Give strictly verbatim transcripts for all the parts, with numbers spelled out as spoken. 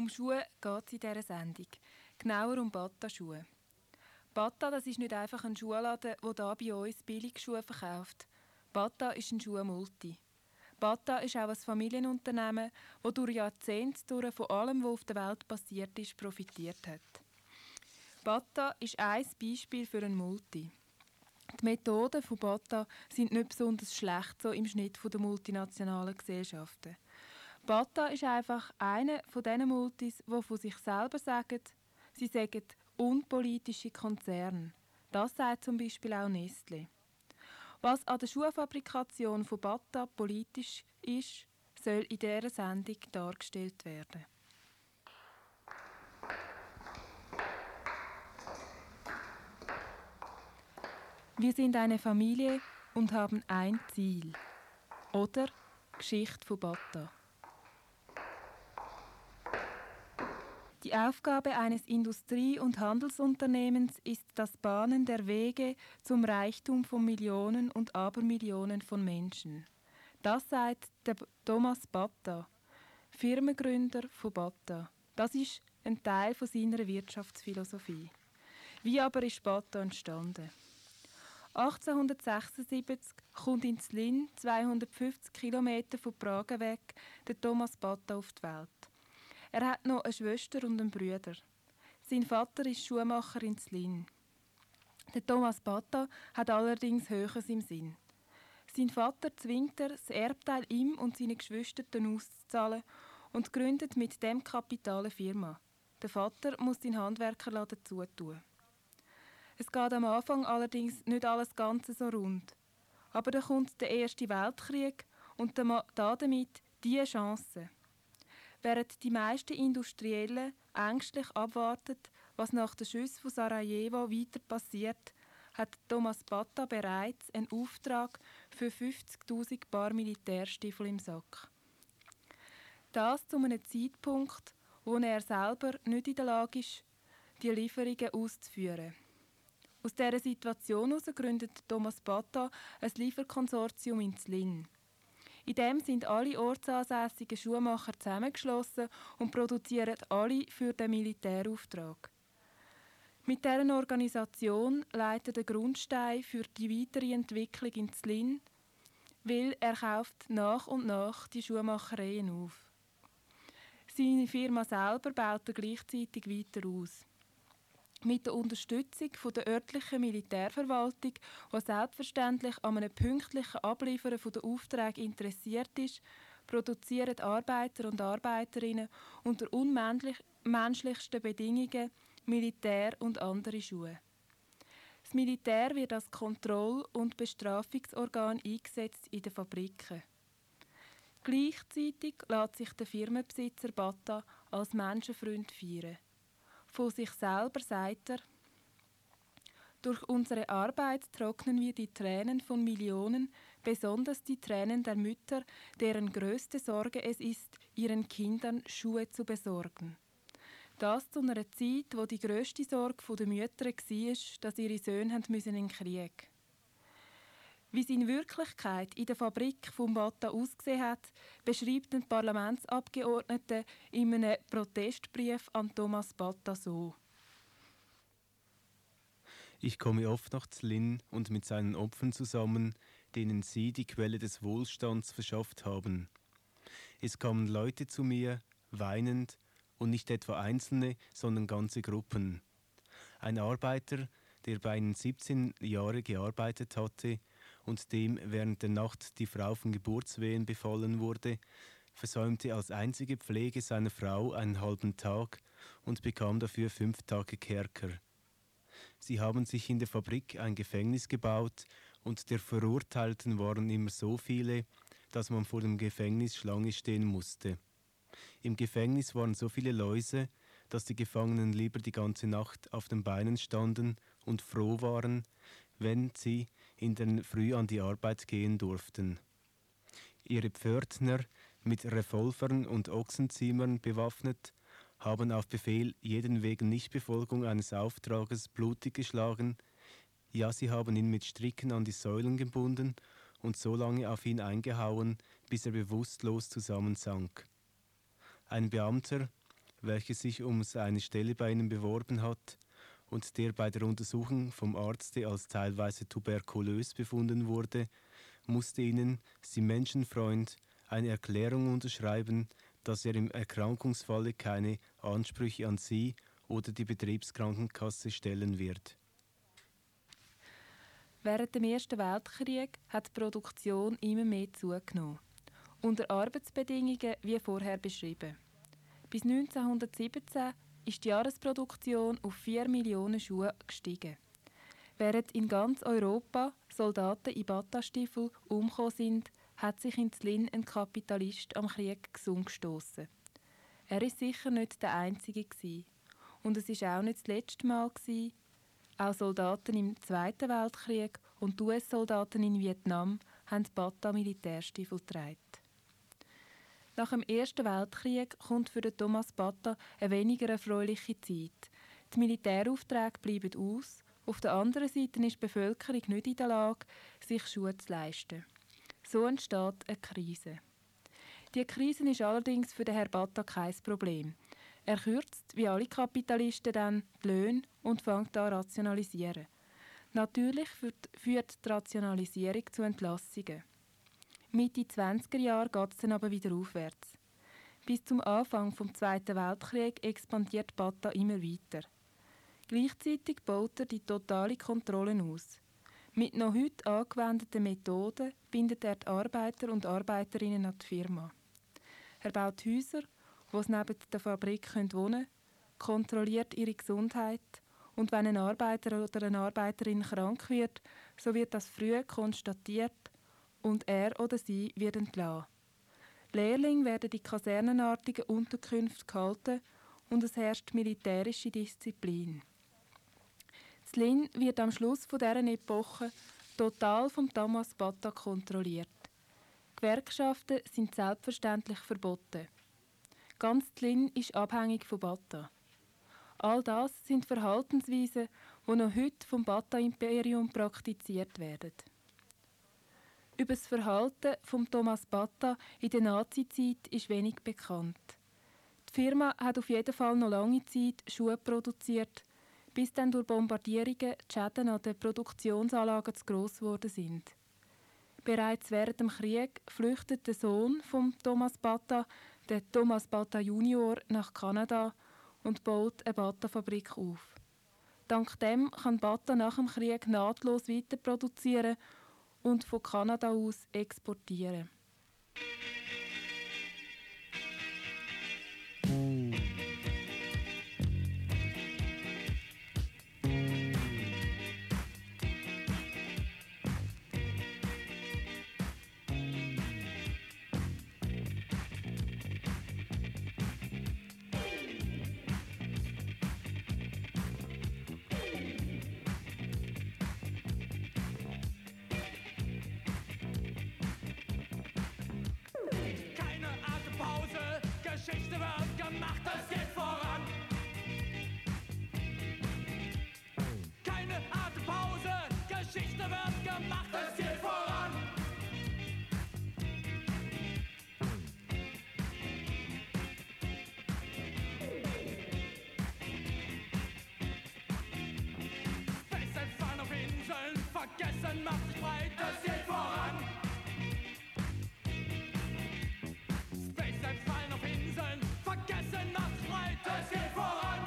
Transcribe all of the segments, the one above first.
Um Schuhe geht es in dieser Sendung. Genauer um Bata-Schuhe. Bata, das ist nicht einfach ein Schuhladen, der hier bei uns Billigschuhe verkauft. Bata ist ein Schuhmulti. Bata ist auch ein Familienunternehmen, das durch Jahrzehnte durch von allem, was auf der Welt passiert ist, profitiert hat. Bata ist ein Beispiel für ein Multi. Die Methoden von Bata sind nicht besonders schlecht so im Schnitt der multinationalen Gesellschaften. Bata ist einfach einer von diesen Multis, die von sich selber sagen, sie sagen unpolitische Konzerne. Das sagt zum Beispiel auch Nestlé. Was an der Schuhfabrikation von Bata politisch ist, soll in dieser Sendung dargestellt werden. Wir sind eine Familie und haben ein Ziel. Oder Geschichte von Bata. Die Aufgabe eines Industrie- und Handelsunternehmens ist das Bahnen der Wege zum Reichtum von Millionen und Abermillionen von Menschen. Das sagt der Thomas Bata, Firmengründer von Bata. Das ist ein Teil von seiner Wirtschaftsphilosophie. Wie aber ist Bata entstanden? achtzehnhundertsechsundsiebzig kommt in Zlín, zweihundertfünfzig Kilometer von Prag weg, der Thomas Bata auf die Welt. Er hat noch eine Schwester und einen Bruder. Sein Vater ist Schuhmacher in Zlín. Der Thomas Bata hat allerdings Höheres im Sinn. Sein Vater zwingt er, das Erbteil ihm und seinen Geschwistern auszuzahlen und gründet mit dem Kapital eine Firma. Der Vater muss den Handwerkerladen zutun. Es geht am Anfang allerdings nicht alles ganz so rund. Aber dann kommt der Erste Weltkrieg und damit die Chance. Während die meisten Industriellen ängstlich abwarten, was nach den Schüssen von Sarajevo weiter passiert, hat Thomas Bata bereits einen Auftrag für fünfzigtausend Paar Militärstiefel im Sack. Das zu einem Zeitpunkt, wo er selber nicht in der Lage ist, die Lieferungen auszuführen. Aus dieser Situation heraus gründet Thomas Bata ein Lieferkonsortium in Zlín. In dem sind alle ortsansässigen Schuhmacher zusammengeschlossen und produzieren alle für den Militärauftrag. Mit dieser Organisation leitet der Grundstein für die weitere Entwicklung in Zlín, weil er kauft nach und nach die Schuhmachereien auf. Seine Firma selber baut er gleichzeitig weiter aus. Mit der Unterstützung von der örtlichen Militärverwaltung, die selbstverständlich an einem pünktlichen Abliefern der Aufträge interessiert ist, produzieren Arbeiter und Arbeiterinnen unter unmenschlichsten Bedingungen Militär- und andere Schuhe. Das Militär wird als Kontroll- und Bestrafungsorgan eingesetzt in den Fabriken. Gleichzeitig lässt sich der Firmenbesitzer Bata als Menschenfreund feiern. Von sich selber sagt er, durch unsere Arbeit trocknen wir die Tränen von Millionen, besonders die Tränen der Mütter, deren größte Sorge es ist, ihren Kindern Schuhe zu besorgen. Das zu einer Zeit, wo die grösste Sorge der Mütter war, dass ihre Söhne in den Krieg mussten. Wie es in Wirklichkeit in der Fabrik von Bata ausgesehen hat, beschreibt ein Parlamentsabgeordneter in einem Protestbrief an Thomas Bata so. Ich komme oft nach Zlín und mit seinen Opfern zusammen, denen sie die Quelle des Wohlstands verschafft haben. Es kamen Leute zu mir, weinend, und nicht etwa Einzelne, sondern ganze Gruppen. Ein Arbeiter, der bei ihnen siebzehn Jahre gearbeitet hatte und dem während der Nacht die Frau von Geburtswehen befallen wurde, versäumte als einzige Pflege seiner Frau einen halben Tag und bekam dafür fünf Tage Kerker. Sie haben sich in der Fabrik ein Gefängnis gebaut und der Verurteilten waren immer so viele, dass man vor dem Gefängnis Schlange stehen musste. Im Gefängnis waren so viele Läuse, dass die Gefangenen lieber die ganze Nacht auf den Beinen standen und froh waren, wenn sie in der Früh an die Arbeit gehen durften. Ihre Pförtner, mit Revolvern und Ochsenzimmern bewaffnet, haben auf Befehl jeden wegen Nichtbefolgung eines Auftrages blutig geschlagen, ja, sie haben ihn mit Stricken an die Säulen gebunden und so lange auf ihn eingehauen, bis er bewusstlos zusammensank. Ein Beamter, welcher sich um seine Stelle bei ihnen beworben hat und der bei der Untersuchung vom Arzt als teilweise tuberkulös befunden wurde, musste ihnen, Sie Menschenfreund, eine Erklärung unterschreiben, dass er im Erkrankungsfalle keine Ansprüche an Sie oder die Betriebskrankenkasse stellen wird. Während dem Ersten Weltkrieg hat die Produktion immer mehr zugenommen. Unter Arbeitsbedingungen wie vorher beschrieben. Bis neunzehnhundertsiebzehn ist die Jahresproduktion auf vier Millionen Schuhe gestiegen. Während in ganz Europa Soldaten in Bata-Stiefeln umgekommen sind, hat sich in Zlin ein Kapitalist am Krieg gesund gestossen. Er war sicher nicht der Einzige gewesen. Und es war auch nicht das letzte Mal gewesen. Auch Soldaten im Zweiten Weltkrieg und die U S-Soldaten in Vietnam haben Bata-Militärstiefel getragen. Nach dem Ersten Weltkrieg kommt für den Thomas Bata eine weniger erfreuliche Zeit. Die Militäraufträge bleiben aus. Auf der anderen Seite ist die Bevölkerung nicht in der Lage, sich Schuhe zu leisten. So entsteht eine Krise. Die Krise ist allerdings für den Herrn Bata kein Problem. Er kürzt, wie alle Kapitalisten, dann die Löhne und fängt an rationalisieren. Natürlich führt, führt die Rationalisierung zu Entlassungen. Mitte zwanziger Jahre geht es dann aber wieder aufwärts. Bis zum Anfang des Zweiten Weltkriegs expandiert Bata immer weiter. Gleichzeitig baut er die totale Kontrolle aus. Mit noch heute angewendeten Methoden bindet er die Arbeiter und Arbeiterinnen an die Firma. Er baut Häuser, wo sie neben der Fabrik wohnen können, kontrolliert ihre Gesundheit und wenn ein Arbeiter oder eine Arbeiterin krank wird, so wird das früh konstatiert und er oder sie wird entlassen. Lehrlinge werden in kasernenartigen Unterkünften gehalten und es herrscht militärische Disziplin. Zlin wird am Schluss dieser Epoche total vom Thomas Bata kontrolliert. Gewerkschaften sind selbstverständlich verboten. Ganz Zlin ist abhängig von Bata. All das sind Verhaltensweisen, die noch heute vom Bata-Imperium praktiziert werden. Über das Verhalten von Thomas Bata in der Nazizeit ist wenig bekannt. Die Firma hat auf jeden Fall noch lange Zeit Schuhe produziert, bis dann durch Bombardierungen die Schäden an den Produktionsanlagen zu gross geworden sind. Bereits während dem Krieg flüchtet der Sohn von Thomas Bata, der Thomas Bata Junior, nach Kanada und baut eine Bata-Fabrik auf. Dank dem kann Bata nach dem Krieg nahtlos weiter produzieren und von Kanada aus exportieren. Geschichte wird gemacht, es geht voran. Keine Atempause, Geschichte wird gemacht, es geht voran. Space fahren auf Inseln, vergessen macht sich breit, es geht voran. Vergessen macht breit, es geht voran.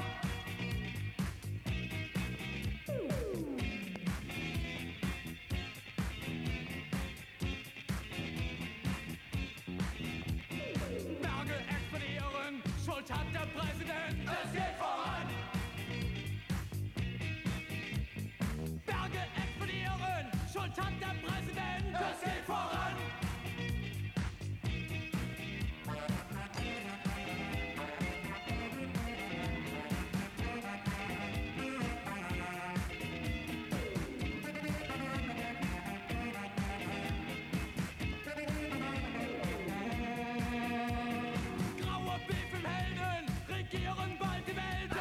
Berge explodieren, Schuld hat der Präsident, es geht voran. Berge explodieren, Schuld hat der Präsident, es geht voran. Regieren bald die Welt,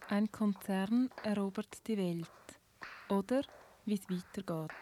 Ein Konzern erobert die Welt. Oder wie es weitergeht.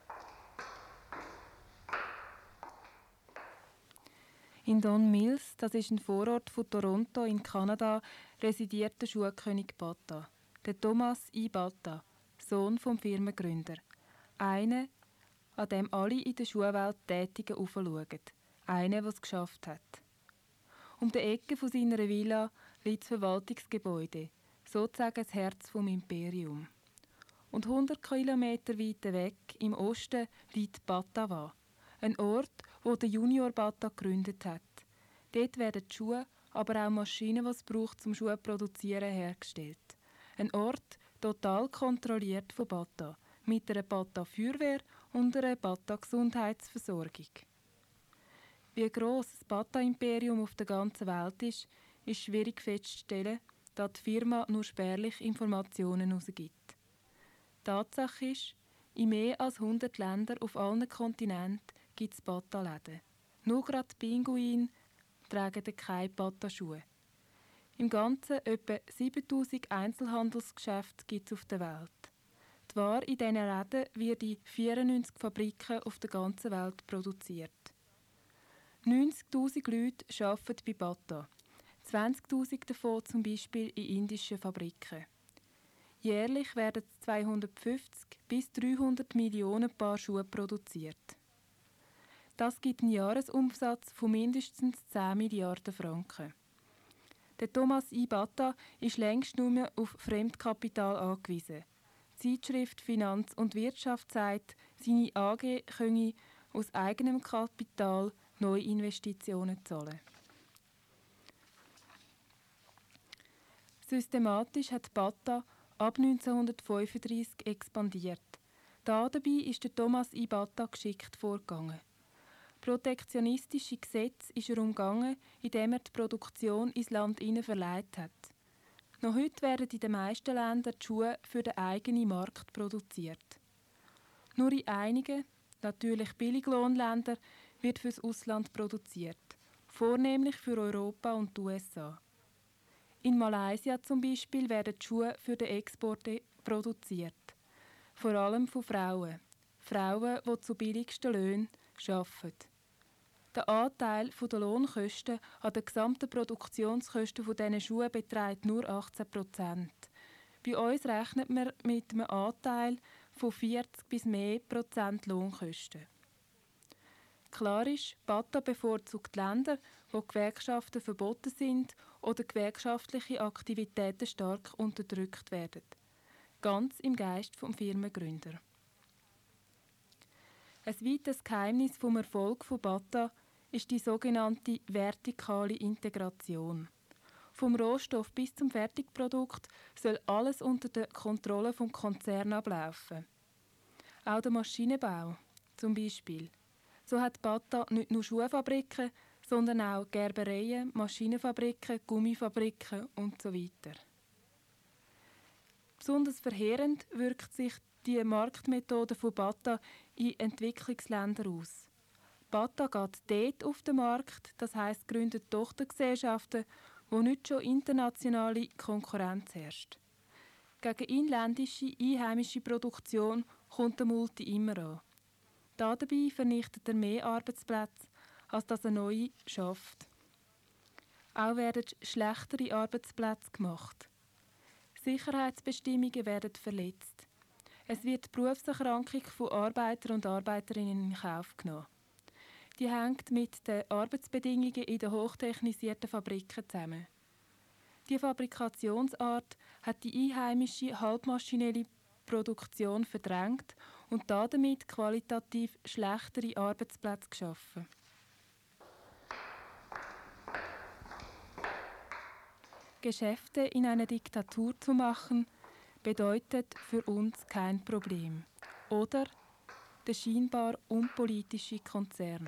In Don Mills, das ist ein Vorort von Toronto in Kanada, residiert der Schuhkönig Bata, der Thomas I. Bata, Sohn vom Firmengründer. Einer, an dem alle in der Schuhwelt Tätigen aufschauen. Einer, der es geschafft hat. Um die Ecke von seiner Villa liegt das Verwaltungsgebäude, sozusagen das Herz vom Imperium. Und hundert Kilometer weiter weg, im Osten, liegt Batawa, ein Ort, wo der Junior Bata gegründet hat. Dort werden die Schuhe, aber auch Maschinen, die es braucht, zum Schuhe zu produzieren, hergestellt. Ein Ort, total kontrolliert von Bata, mit einer Bata-Feuerwehr und einer Bata-Gesundheitsversorgung. Wie gross das Bata-Imperium auf der ganzen Welt ist, ist schwierig festzustellen, da die Firma nur spärlich Informationen herausgibt. Tatsache ist, in mehr als hundert Ländern auf allen Kontinenten gibt es Bata-Läden. Nur gerade die Pinguine tragen keine Bata-Schuhe. Im Ganzen etwa siebentausend Einzelhandelsgeschäfte gibt es auf der Welt. Die Ware in diesen Läden wird in vierundneunzig Fabriken auf der ganzen Welt produziert. neunzigtausend Leute arbeiten bei Bata, zwanzigtausend davon zum Beispiel in indischen Fabriken. Jährlich werden zweihundertfünfzig bis dreihundert Millionen Paar Schuhe produziert. Das gibt einen Jahresumsatz von mindestens zehn Milliarden Franken. Der Thomas I. Bata ist längst nur mehr auf Fremdkapital angewiesen. Die Zeitschrift Finanz und Wirtschaft sagt, seine A G könne aus eigenem Kapital Neuinvestitionen zahlen. Systematisch hat Bata ab neunzehnhundertfünfunddreissig expandiert. Da dabei ist der Thomas I. Bata geschickt vorgegangen. Protektionistische Gesetze ist er umgangen, indem er die Produktion ins Land hinein verlegt hat. Noch heute werden in den meisten Ländern die Schuhe für den eigenen Markt produziert. Nur in einigen, natürlich Billiglohnländern, wird fürs Ausland produziert, vornehmlich für Europa und die U S A. In Malaysia zum Beispiel werden die Schuhe für den Export produziert, vor allem von Frauen. Frauen, die zu billigsten Löhnen arbeiten. Der Anteil der Lohnkosten an den gesamten Produktionskosten dieser Schuhe beträgt nur achtzehn Prozent. Bei uns rechnet man mit einem Anteil von vierzig bis mehr Prozent Lohnkosten. Klar ist, Bata bevorzugt Länder, wo Gewerkschaften verboten sind oder gewerkschaftliche Aktivitäten stark unterdrückt werden. Ganz im Geist vom Firmengründer. Ein weiteres Geheimnis vom Erfolg von Bata ist die sogenannte vertikale Integration. Vom Rohstoff bis zum Fertigprodukt soll alles unter der Kontrolle des Konzerns ablaufen. Auch der Maschinenbau zum Beispiel. So hat Bata nicht nur Schuhfabriken, sondern auch Gerbereien, Maschinenfabriken, Gummifabriken und so weiter. Besonders verheerend wirkt sich die Marktmethode von Bata in Entwicklungsländern aus. Bata geht dort auf den Markt, das heisst gründet Tochtergesellschaften, wo nicht schon internationale Konkurrenz herrscht. Gegen inländische, einheimische Produktion kommt der Multi immer an. Dabei vernichtet er mehr Arbeitsplätze, als dass er neue schafft. Auch werden schlechtere Arbeitsplätze gemacht. Sicherheitsbestimmungen werden verletzt. Es wird die Berufserkrankung von Arbeiter und Arbeiterinnen in Kauf genommen. Die hängt mit den Arbeitsbedingungen in den hochtechnisierten Fabriken zusammen. Die Fabrikationsart hat die einheimische halbmaschinelle Produktion verdrängt und damit qualitativ schlechtere Arbeitsplätze geschaffen. Geschäfte in einer Diktatur zu machen, bedeutet für uns kein Problem. Oder der scheinbar unpolitische Konzern.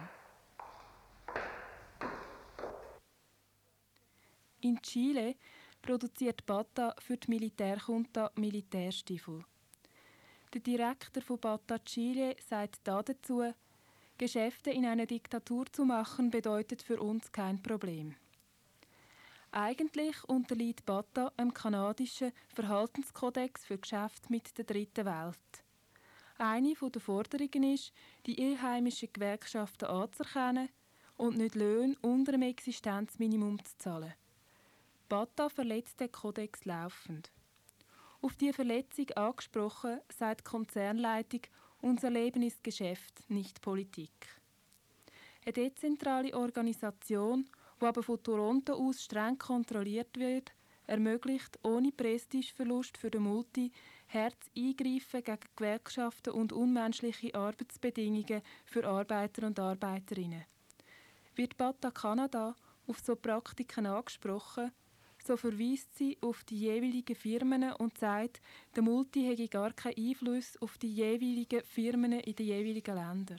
In Chile produziert Bata für die Militärjunta Militärstiefel. Der Direktor von Bata Chile sagt dazu, Geschäfte in einer Diktatur zu machen, bedeutet für uns kein Problem. Eigentlich unterliegt Bata einem kanadischen Verhaltenskodex für Geschäfte mit der dritten Welt. Eine der Forderungen ist, die einheimischen Gewerkschaften anzuerkennen und nicht Löhne unter dem Existenzminimum zu zahlen. Bata verletzt den Kodex laufend. Auf diese Verletzung angesprochen, sagt die Konzernleitung, unser Leben ist Geschäft, nicht Politik. Eine dezentrale Organisation, die aber von Toronto aus streng kontrolliert wird, ermöglicht ohne Prestigeverlust für den Multi Herz Eingreifen gegen Gewerkschaften und unmenschliche Arbeitsbedingungen für Arbeiter und Arbeiterinnen. Wird Bata Kanada auf so Praktiken angesprochen, so verweist sie auf die jeweiligen Firmen und sagt, der Multi hätte gar keinen Einfluss auf die jeweiligen Firmen in den jeweiligen Ländern.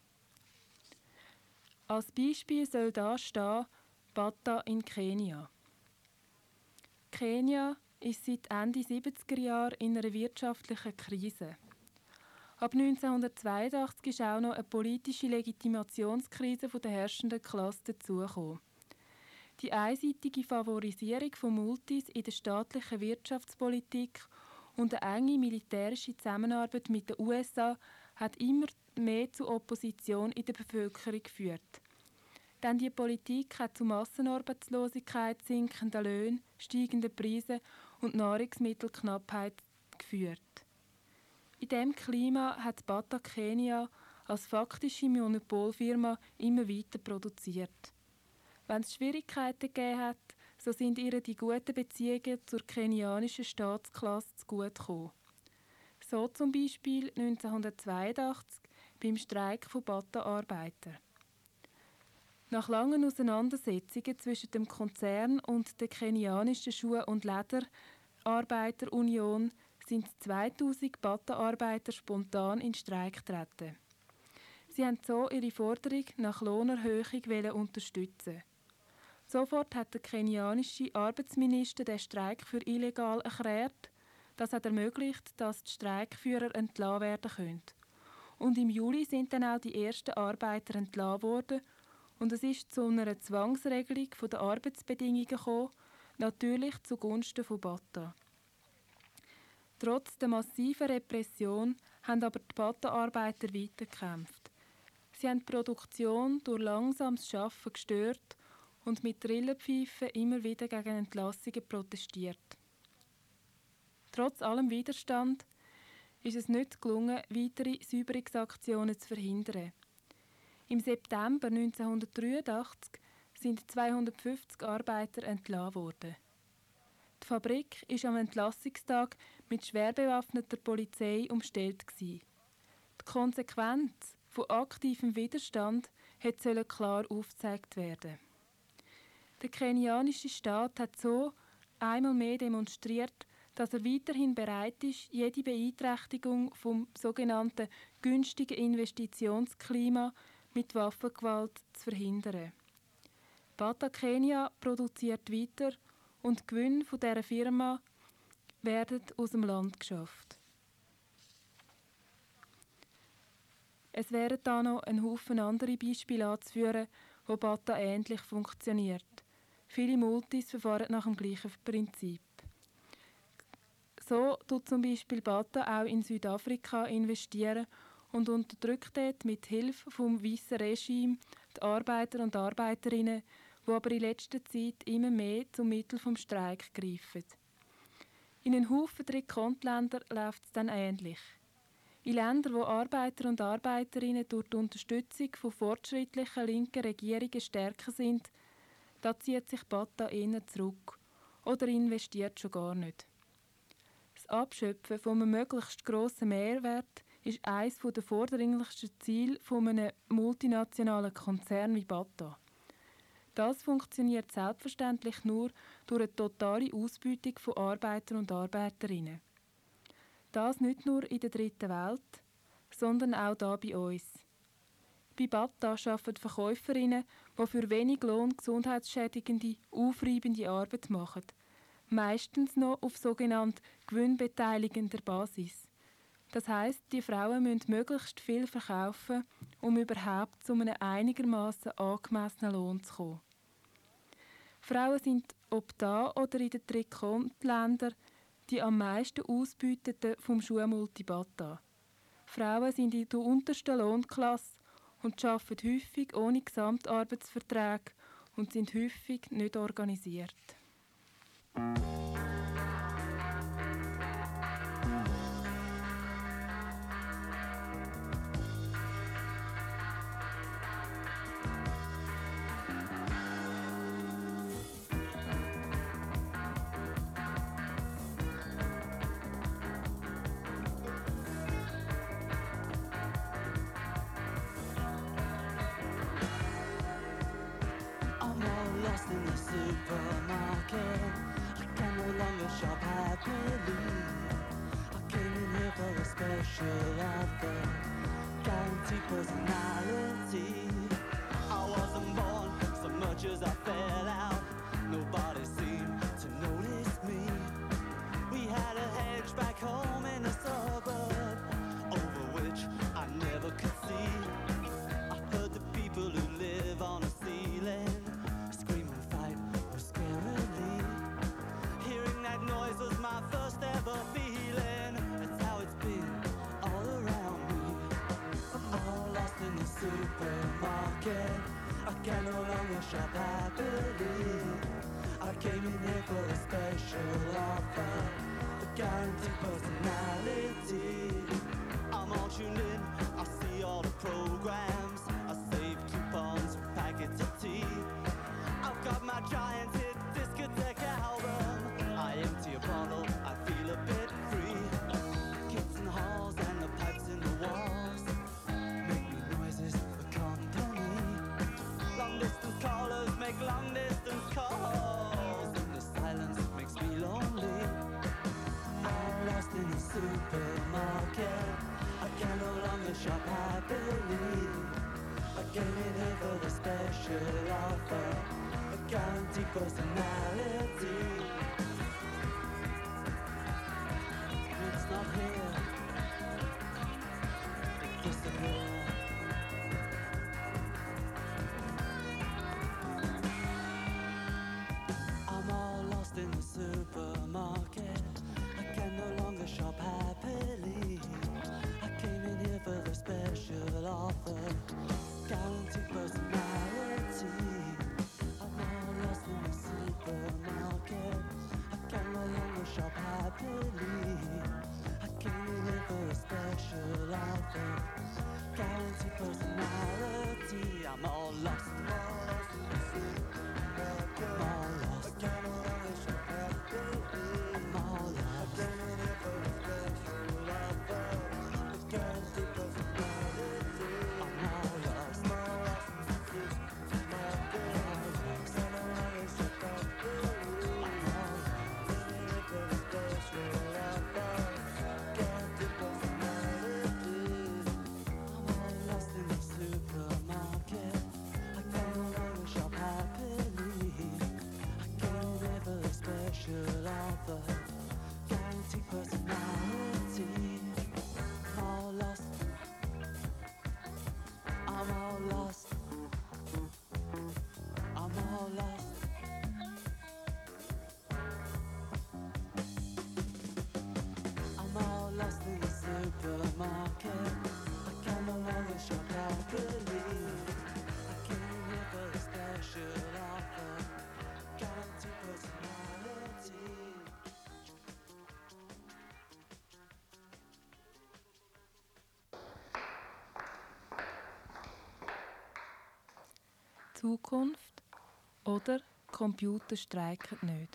Als Beispiel soll da stehen Bata in Kenia. Kenia ist seit Ende siebziger Jahre in einer wirtschaftlichen Krise. Ab neunzehnhundertzweiundachtzig ist auch noch eine politische Legitimationskrise der herrschenden Klasse dazugekommen. Die einseitige Favorisierung von Multis in der staatlichen Wirtschaftspolitik und eine enge militärische Zusammenarbeit mit den U S A hat immer mehr zu Opposition in der Bevölkerung geführt. Denn die Politik hat zu Massenarbeitslosigkeit, sinkenden Löhnen, steigenden Preisen und Nahrungsmittelknappheit geführt. In diesem Klima hat Bata Kenia als faktische Monopolfirma immer weiter produziert. Wenn es Schwierigkeiten gegeben hat, so sind ihr die guten Beziehungen zur kenianischen Staatsklasse zugute gekommen. So zum Beispiel neunzehnhundertzweiundachtzig beim Streik von Bata-Arbeitern. Nach langen Auseinandersetzungen zwischen dem Konzern und der kenianischen Schuh- und Lederarbeiterunion sind zweitausend Bata-Arbeiter spontan in Streik getreten. Sie haben so ihre Forderung nach Lohnerhöhung unterstützen. Sofort hat der kenianische Arbeitsminister den Streik für illegal erklärt. Das hat ermöglicht, dass die Streikführer entlassen werden können. Und im Juli sind dann auch die ersten Arbeiter entlassen worden und es ist zu einer Zwangsregelung der Arbeitsbedingungen gekommen, natürlich zugunsten von Bata. Trotz der massiven Repression haben aber die Bata-Arbeiter weitergekämpft. Sie haben die Produktion durch langsames Arbeiten gestört und mit Trillenpfeifen immer wieder gegen Entlassungen protestiert. Trotz allem Widerstand ist es nicht gelungen, weitere Säuberungsaktionen zu verhindern. Im September neunzehnhundertdreiundachtzig sind zweihundertfünfzig Arbeiter entlassen worden. Die Fabrik war am Entlassungstag mit schwer bewaffneter Polizei umstellt gewesen. Die Konsequenz von aktivem Widerstand sollte klar aufgezeigt werden. Der kenianische Staat hat so einmal mehr demonstriert, dass er weiterhin bereit ist, jede Beeinträchtigung vom sogenannten günstigen Investitionsklima mit Waffengewalt zu verhindern. Bata Kenia produziert weiter und die Gewinne von dieser Firma werden aus dem Land geschafft. Es wären da noch ein Haufen andere Beispiele anzuführen, wo Bata ähnlich funktioniert. Viele Multis verfahren nach dem gleichen Prinzip. So tut zum Beispiel Bata auch in Südafrika investieren und unterdrückt dort mit Hilfe vom weißen Regime die Arbeiter und Arbeiterinnen, die aber in letzter Zeit immer mehr zum Mittel vom Streik greifen. In einen Haufen Drittkontinentländer läuft es dann ähnlich. In Ländern, wo Arbeiter und Arbeiterinnen durch die Unterstützung von fortschrittlichen linken Regierungen stärker sind, da zieht sich Bata eher zurück oder investiert schon gar nicht. Das Abschöpfen von einem möglichst grossen Mehrwert ist eines der vordringlichsten Ziele eines multinationalen Konzerns wie Bata. Das funktioniert selbstverständlich nur durch eine totale Ausbeutung von Arbeitern und Arbeiterinnen. Das nicht nur in der dritten Welt, sondern auch hier bei uns. Bei Bata arbeiten Verkäuferinnen, die für wenig Lohn gesundheitsschädigende, aufreibende Arbeit machen. Meistens noch auf sogenannte gewinnbeteiligender Basis. Das heisst, die Frauen müssen möglichst viel verkaufen, um überhaupt zu einem einigermaßen angemessenen Lohn zu kommen. Frauen sind ob da oder in den Drittkontinentländern die am meisten Ausbeuteten vom Schuhmulti Bata. Frauen sind in der untersten Lohnklasse und arbeiten häufig ohne Gesamtarbeitsverträge und sind häufig nicht organisiert. I'm all lost in the supermarket. I can no longer shop happily. I came in here for a special offer, guaranteed personality. I wasn't born so much as I fell out. Nobody seemed to notice me. We had a hedge back home in a suburb, over which I never could see. I heard the people who live on a ceiling scream and fight scarily. Hearing that noise was my first ever feeling. That's how it's been all around me. All lost in the supermarket. I can no longer shop happily. I came in here for a special offer, a guaranteed personality. I'm all tuned in, I see all the programs. I save coupons for packets of tea. I've got my giant hit discotheque album. I empty a bottle, I feel a bit free. Kids in the halls and the pipes in the walls make me noises for company. Long distance callers make long distance calls, and the silence makes me lonely. I'm lost in the supermarket. I can no longer shop happily. I came in here for the special offer, a guaranteed personality. It's not here, it disappeared. I'm all lost in the supermarket. I can no longer shop happily. I came in here for the special offer, guaranteed personality. I'm all lost in the supermarket. I can no longer shop happily. I came in here for a special offer, guaranteed personality. I'm all lost. I'm all lost in the supermarket. I'm all lost. I can no longer shop happily. I'm all lost. I came in here for a special offer, a guaranteed personality. I'm all lost. I'm all lost in the supermarket. I'm all lost. I can no longer shop happily. I'm all lost. Came in here for a special offer, guaranteed personality. I'm all lost in the supermarket. I can no longer shop happily. I came here for a special offer, guaranteed personality. I'm all lost. I'm all lost. I'm all lost. I'm all lost in the supermarket. I can no longer shop happily. I came here for a special offer, guaranteed personality. Zukunft oder Computer streiken nicht.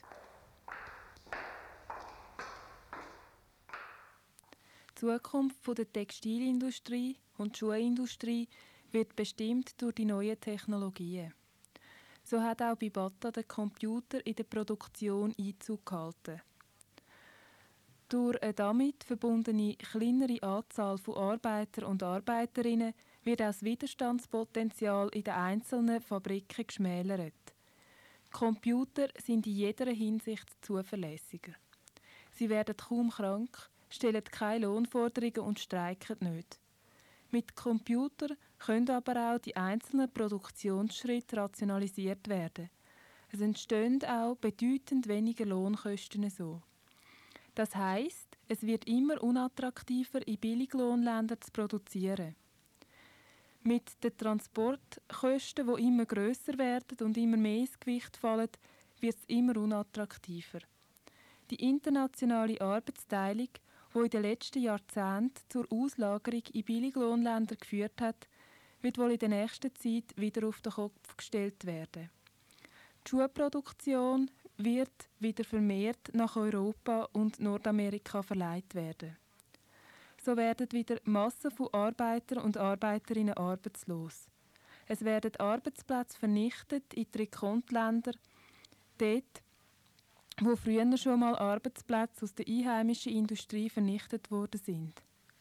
Die Zukunft der Textilindustrie und Schuhindustrie wird bestimmt durch die neuen Technologien. So hat auch bei Bata der Computer in der Produktion Einzug gehalten. Durch eine damit verbundene kleinere Anzahl von Arbeiter und Arbeiterinnen wird auch das Widerstandspotenzial in den einzelnen Fabriken geschmälert. Computer sind in jeder Hinsicht zuverlässiger. Sie werden kaum krank, stellen keine Lohnforderungen und streiken nicht. Mit Computern können aber auch die einzelnen Produktionsschritte rationalisiert werden. Es entstehen auch bedeutend weniger Lohnkosten so. Das heisst, es wird immer unattraktiver, in Billiglohnländern zu produzieren. Mit den Transportkosten, die immer grösser werden und immer mehr ins Gewicht fallen, wird es immer unattraktiver. Die internationale Arbeitsteilung, die in den letzten Jahrzehnten zur Auslagerung in Billiglohnländer geführt hat, wird wohl in der nächsten Zeit wieder auf den Kopf gestellt werden. Die Schuhproduktion wird wieder vermehrt nach Europa und Nordamerika verlegt werden. So werden wieder Massen von Arbeitern und Arbeiterinnen arbeitslos. Es werden Arbeitsplätze vernichtet in Trikontländern, dort, wo früher schon mal Arbeitsplätze aus der einheimischen Industrie vernichtet worden sind.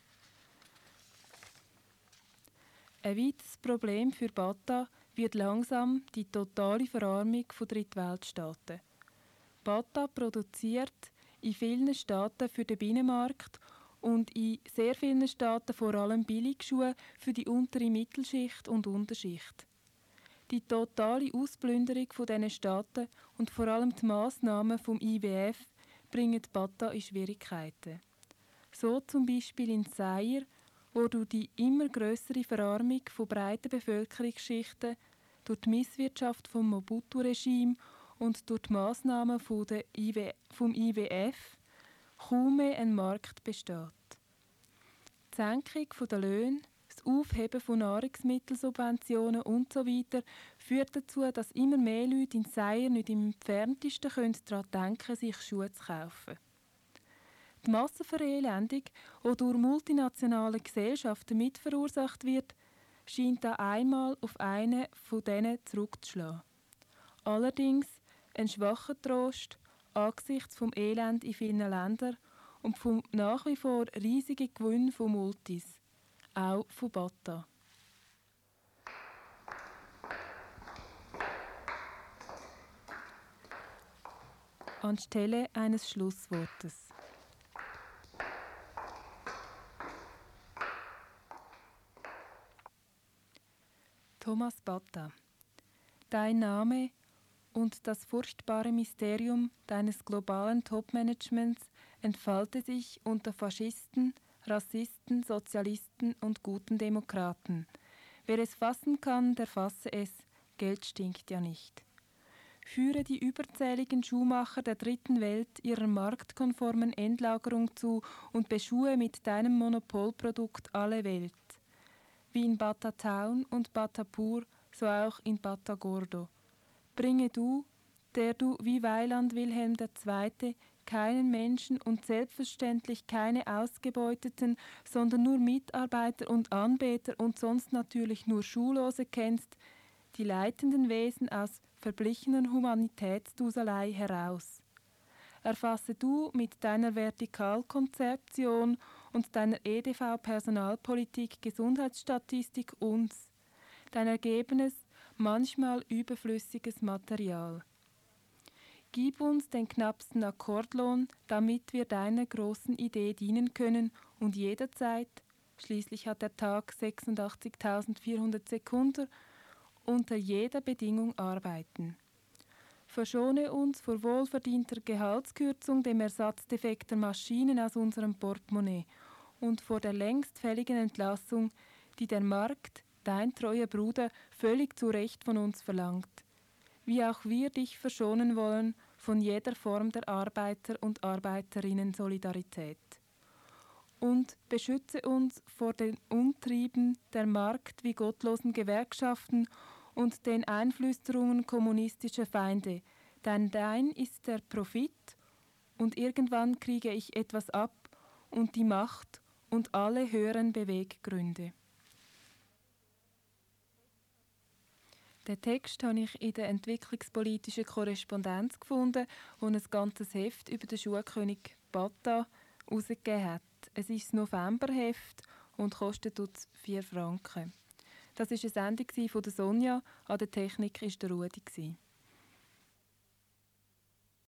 Ein weiteres Problem für Bata wird langsam die totale Verarmung von Drittweltstaaten. Bata produziert in vielen Staaten für den Binnenmarkt und in sehr vielen Staaten vor allem Billigschuhe für die untere Mittelschicht und Unterschicht. Die totale Ausplünderung von diesen Staaten und vor allem die Massnahmen vom I W F bringen Bata in Schwierigkeiten. So zum Beispiel in Zaire, wo durch die immer grössere Verarmung von breiten Bevölkerungsschichten, durch die Misswirtschaft vom Mobutu-Regime und durch die Massnahmen vom I W F kaum mehr ein Markt besteht. Die Senkung der Löhne, das Aufheben von Nahrungsmittelsubventionen usw. führt dazu, dass immer mehr Leute in Zaire nicht im entferntesten daran denken können, sich Schuhe zu kaufen. Die Massenverelendung, die durch multinationale Gesellschaften mitverursacht wird, scheint da einmal auf eine von denen zurückzuschlagen. Allerdings ein schwacher Trost angesichts des Elend in vielen Ländern und vom nach wie vor riesigen Gewinn von Multis, auch von Bata. Anstelle eines Schlusswortes. Thomas Bata. Dein Name und das furchtbare Mysterium deines globalen Topmanagements entfalte sich unter Faschisten, Rassisten, Sozialisten und guten Demokraten. Wer es fassen kann, der fasse es. Geld stinkt ja nicht. Führe die überzähligen Schuhmacher der dritten Welt ihrer marktkonformen Endlagerung zu und beschuhe mit deinem Monopolprodukt alle Welt. Wie in Bata Town und Bata Pur, so auch in Bata Gordo. Bringe du, der du wie Weiland Wilhelm der Zweite keinen Menschen und selbstverständlich keine Ausgebeuteten, sondern nur Mitarbeiter und Anbeter und sonst natürlich nur Schullose kennst, die leitenden Wesen aus verblichener Humanitätsduselei heraus. Erfasse du mit deiner Vertikalkonzeption und deiner E D V-Personalpolitik Gesundheitsstatistik uns, dein ergebenes, manchmal überflüssiges Material. Gib uns den knappsten Akkordlohn, damit wir deiner großen Idee dienen können und jederzeit, schließlich hat der Tag sechsundachtzigtausendvierhundert Sekunden, unter jeder Bedingung arbeiten. Verschone uns vor wohlverdienter Gehaltskürzung, dem Ersatz defekter Maschinen aus unserem Portemonnaie und vor der längst fälligen Entlassung, die der Markt, dein treuer Bruder, völlig zu Recht von uns verlangt. Wie auch wir dich verschonen wollen von jeder Form der Arbeiter- und Arbeiterinnen-Solidarität. Und beschütze uns vor den Umtrieben der Markt wie gottlosen Gewerkschaften und den Einflüsterungen kommunistischer Feinde, denn dein ist der Profit und irgendwann kriege ich etwas ab und die Macht und alle höheren Beweggründe. Den Text habe ich in der entwicklungspolitischen Korrespondenz gefunden, wo ein ganzes Heft über den Schuhkönig Bata herausgegeben hat. Es ist das Novemberheft und kostet vier Franken. Das war eine Sendung von der Sonja, an der Technik war der Rudi.